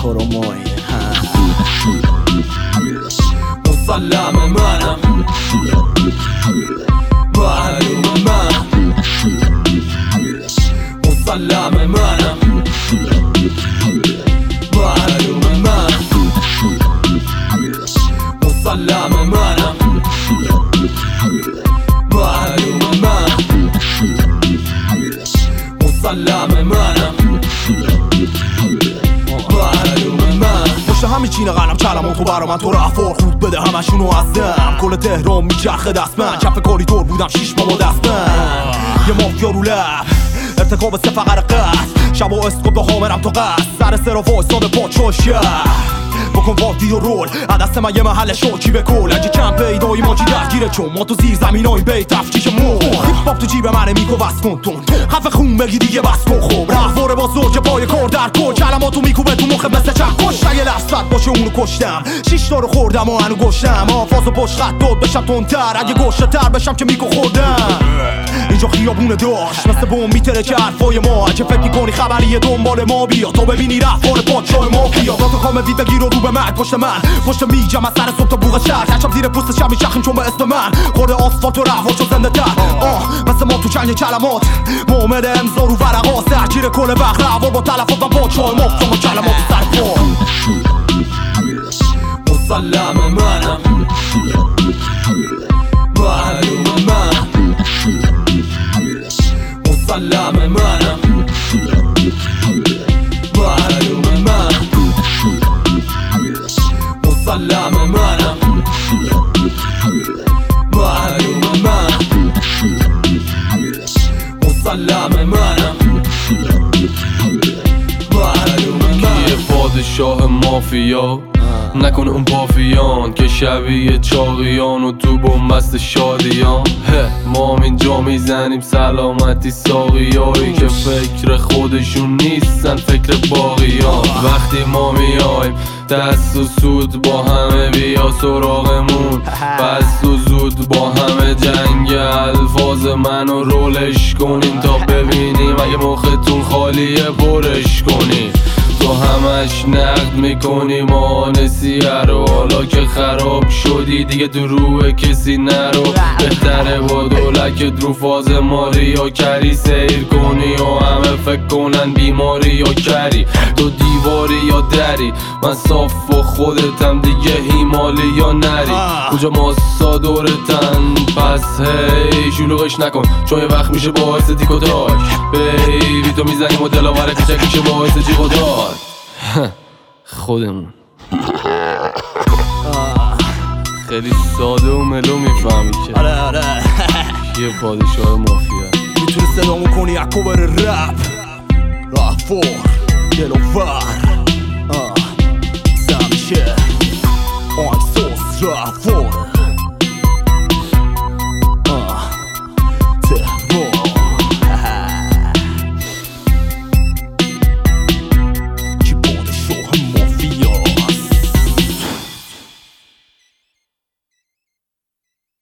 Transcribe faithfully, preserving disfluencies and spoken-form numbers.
تو رو ماین مسلم منم معلوم من مسلم منم معلوم من مسلم منم معلوم من مسلم منم معلوم من پشت همین چین قلم کلمات تو برا من تو رفار خود بده همشونو از دم کل تهران میچرخه دست من کف کاریدور بودم شیش ماه با دست من یه مافیا رو لب ارتکاب سه فقر قصد شب و اسکوپ به حامرم تو قصد سر سر و وایستاده پاچاش کرد بکن وادی و رول عدست من یه محل شوکی به کل اگه کم پیدایی ما چی درگیره چون ما تو زیر زمین های بیت تفکیش مو هیپ هاپ تو جیب منه میکو بس کن تون حرف خون بگی دیگه بس کن خوب رهواره با زوج پای کار در کل کلماتو میکوبه تو مخ مثل چکش اگه لحظت باشه اونو کشتم شیش تا رو خوردم و هنو گشتم آفاز و پشت خط داد بشم تندتر اگه گوشه تر بشم که میکو خوردم اینجا خیابونه داشت مثل بوم میتره که حرفای ما اگه فکر میکنی خبریه دنبال ما بیا تو ببینی رفتار پادشاه ما بیا تو کام وید بگیر و رو به من پشت من پشت میجم از سر صبح تا بوق شهر کچم زیر پوست شب میچخیم چون به اسم من خورده آسفالت و رهوا شو زنده تر آه مثل ما تو چنگ کلمات محمد امضا رو ورقا سرگیر کل وقت روار با تلفات و پادشاه ما شما کلمات سر پا مسلم منم معلوم من مسلم منم معلوم من مسلم منم معلوم من مسلم منم معلوم من یه پادشاه مافیا نکنه اون پافیان که شبیه چاقیان و تو بومبست شادیان ما اینجا میزنیم سلامتی ساقیایی که فکر خودشون نیستن فکر باقیان وقتی ما میایم دست و سود با همه بیا سراغمون بس و زود با همه جنگ الفاظ منو رولش کنین تا ببینیم اگه مختون خالیه برش کنیم تو همش نقد میکنی ما نسیه رو حالا که خراب شدی دیگه تو روح کسی نرو بهتره با دولکت رو فاز ماری یا کری سیر کنی و همه فکر کنن بیماری یا کری تو دیواری یا دری من صاف و خودتم دیگه هیمالی یا نری کجا ماسا دورتن پس هی شلوغش نکن چون یه وقت میشه باعث دیک و تاک بیبی تو میزنیم و دلاوره کچک میشه باعث جیغ و داد خودمون خیلی ساده و ملو میفهمی که آره آره یه پادشاه مافیا میتونی صدامو کنی اکو بره رپ رفور دلوور سمیشه